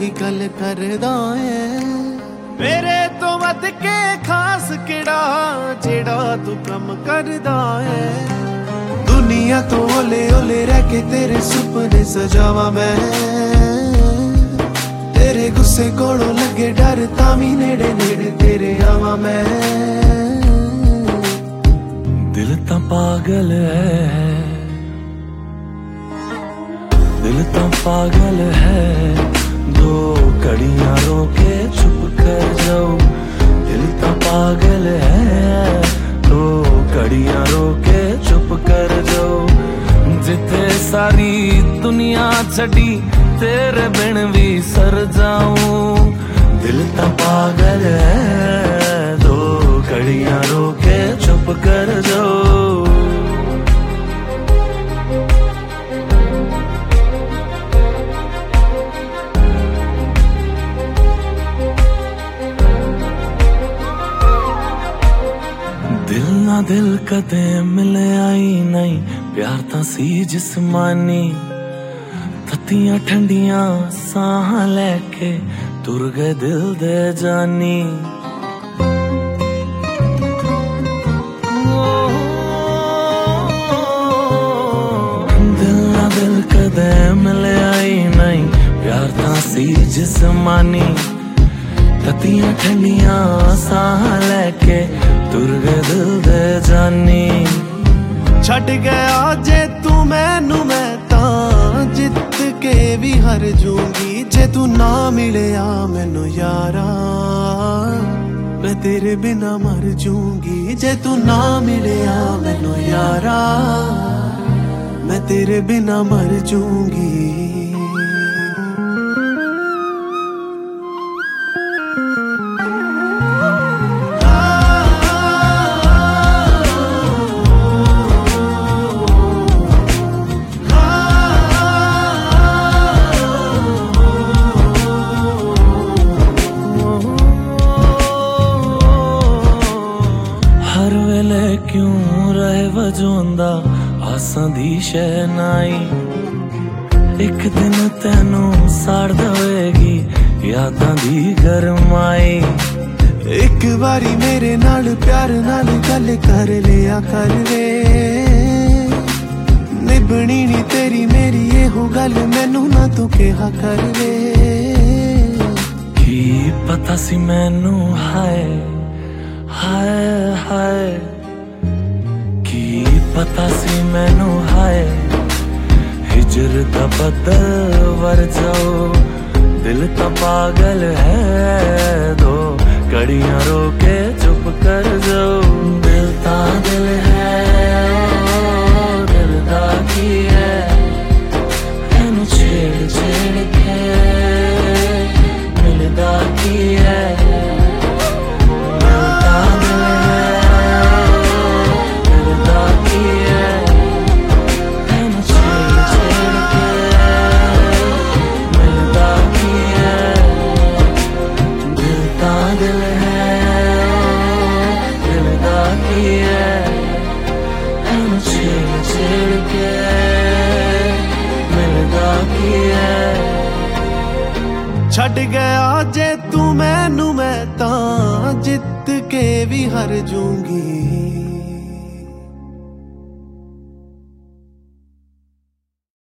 ही गल करदा है। मेरे तो वध के खास किड़ा जेड़ा तू कम करदा है। दुनिया तो ओले ओले रह के तेरे सुपने सजावा मैं, तेरे गुस्से कोलों लगे डर तामी नेड़े नेड़े तेरे आवा मैं। दिल ता पागल है, दिल ता पागल है, दो कड़ियां रोके चुप कर जाओ। दिल ता पागल है, दो कड़ियां रोके चुप कर जाओ। जिथे सारी दुनिया छड़ी तेरे बिन भी सर जाऊं। दिल ता पागल है, दो कड़ियां रोके चुप कर जाओ। दिल ना दिल कदे मिले आई नहीं, प्यार ता सी जिस्मानी। ततियां ठंडियां साह लेके तुर गए दिल दे जानी। दिल ना दिल कदे मिले आई नहीं, प्यार ता सी जिस्मानी। ततियां ठंडियां साह लेके तुर गए दिल दे जानी। छड़ गया जे तू मैनू मैं तां जित के भी हार जूंगी। जे तू ना मिलिया मैनू यारा मैं तेरे बिना मर जूंगी। जे तू ना मिलिया मैनू यारा मैं तेरे बिना मर जूंगी। हर वेले क्यों रहे वजोंदा आसां दी शहनाई। एक दिन तेनू साड़ देगी यादां दी गरमाई। एक बारी मेरे नाल प्यार नाल गल कर लिया कर वे। निभनी नी तेरी मेरी एहो गल मैनू ना तू कहा कर वे। की पता सी मैनू हाय हाय हाय, की पता सी मैनू हाय हिजर दा बदल वर जाओ। दिल ता पागल है, दो कड़ियां रोके चुप कर जाओ। दिल ता दिल है, दिल दा की है, एनू छेड़ छेड़ के मिलदा की है। छड़ गया जे तू मैनू मैं तां जित के भी हार जूंगी।